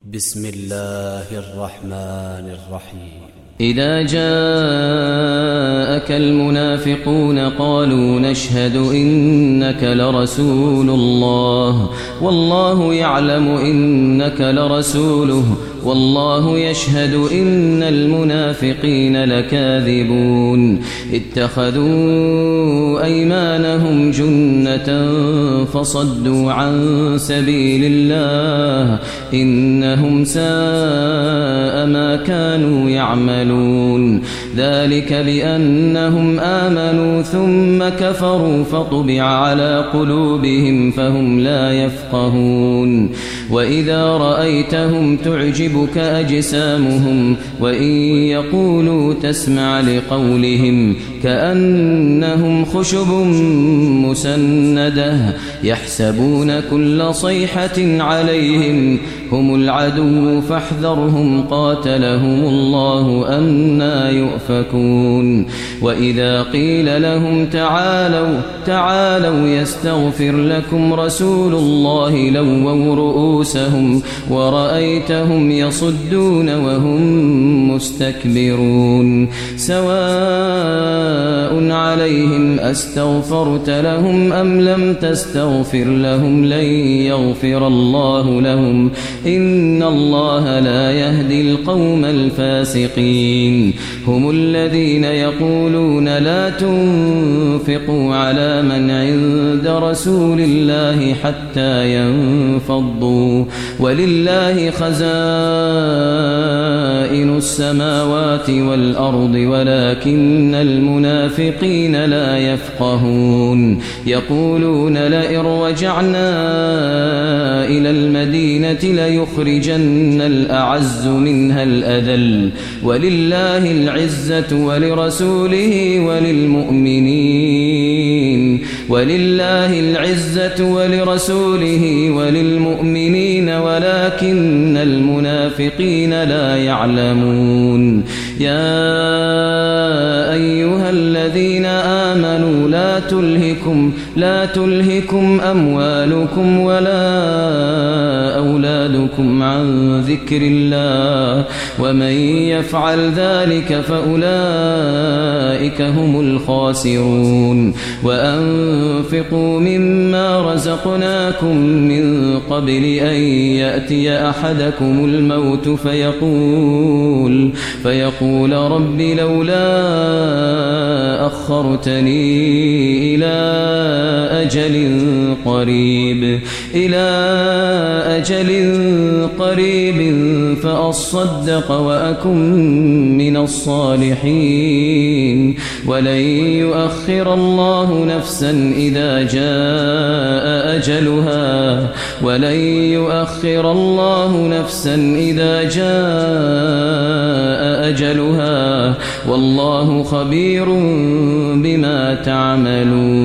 بسم الله الرحمن الرحيم. إذا جاءك المنافقون قالوا نشهد إنك لرسول الله والله يعلم إنك لرسوله والله يشهد إن المنافقين لكاذبون اتخذوا أيمانهم جنة فصدوا عن سبيل الله إنهم ساء ما كانوا يعملون ذلك بأنهم آمنوا ثم كفروا فطبع على قلوبهم فهم لا يفقهون وإذا رأيتهم تعجبك أجسامهم وإن يقولوا تسمع لقولهم كأنهم خشب مسندة يحسبون كل صيحة عليهم هم العدو فاحذرهم قاتلهم الله أنى يؤفكون وإذا قيل لهم تعالوا يستغفر لكم رسول الله لووا رؤوسهم ورأيتهم يصدون وهم مستكبرون سواء عليهم أستغفرت لهم أم لم تستغفر لهم لن يغفر الله لهم إن الله لا يهدي القوم الفاسقين هم الذين يقولون لا تنفقوا على من عند رسول الله حتى ينفضوا ولله خزائن السماوات والأرض ولكن المنافقين لا يفقهون يقولون لئن رجعنا إلى المدينة ليخرجن الأعز منها الأذل ولله العزة ولرسوله وللمؤمنين ولكن المنافقين لا يعلمون يا أيها الذين آمنوا لا تلهكم أموالكم ولا أولادكم عن ذكر الله ومن يفعل ذلك فأولئك هم الخاسرون وأنفقوا مما رزقناكم من قبل أن يأتي أحدكم الموت فيقول رب لولا أخرتني إلى أجل قريب فأصدق وأكن من الصالحين ولن يؤخر الله نفسا إذا جاء أجلها والله خبير بما تعملون.